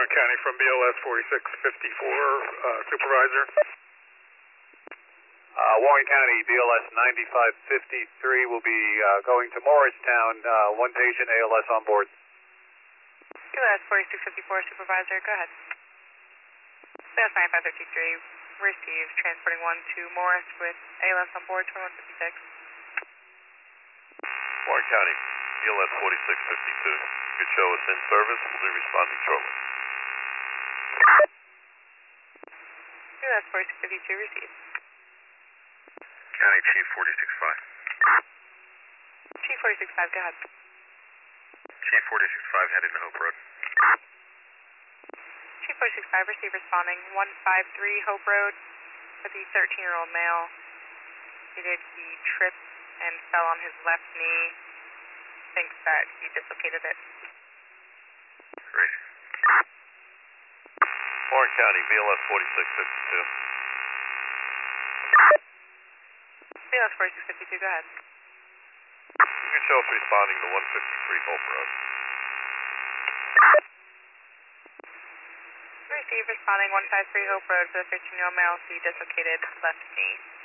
Warren County from BLS 4654, Supervisor. Warren County BLS 9553 will be going to Morristown. One patient, ALS on board. BLS 4654, Supervisor, go ahead. BLS 9553, received, transporting one to Morris with ALS on board, 2156. Warren County, BLS 4652. Could show us in service. We'll be responding shortly. BLS 4652, received. County Chief 465. Chief 465, go ahead. Chief 465 heading to Hope Road. Chief 465, receive, responding 153 Hope Road with the 13-year-old male. He tripped and fell on his left knee. Thinks that he dislocated it. Great. Warren County, BLS 4652. BLS 4652, go ahead. You can show us responding to 153 Hope Road. Receive, responding 153 Hope Road for the 13-year-old male, he dislocated left knee.